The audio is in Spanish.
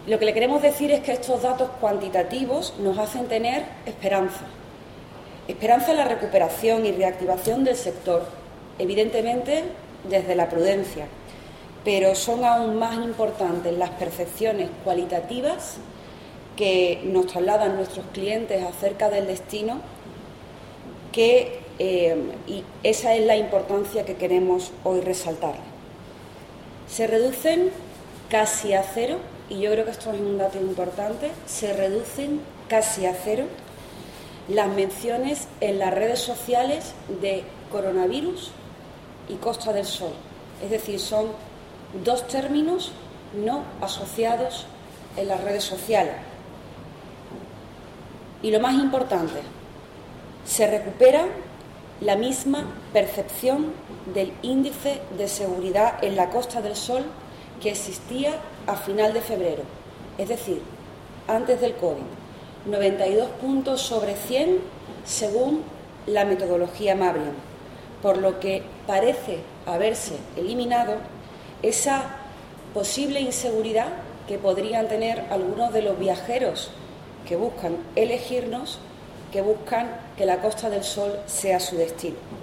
Lo que le queremos decir es que estos datos cuantitativos nos hacen tener esperanza. Esperanza en la recuperación y reactivación del sector, evidentemente desde la prudencia, pero son aún más importantes las percepciones cualitativas que nos trasladan nuestros clientes acerca del destino, y esa es la importancia que queremos hoy resaltar. Se reducen casi a cero, y yo creo que esto es un dato importante, se reducen casi a cero las menciones en las redes sociales de coronavirus y Costa del Sol. Es decir, son dos términos no asociados en las redes sociales. Y lo más importante, se recupera la misma percepción del índice de seguridad en la Costa del Sol que existía a final de febrero, es decir, antes del COVID, 92 puntos sobre 100 según la metodología Mabrian, por lo que parece haberse eliminado esa posible inseguridad que podrían tener algunos de los viajeros que buscan elegirnos, que buscan que la Costa del Sol sea su destino.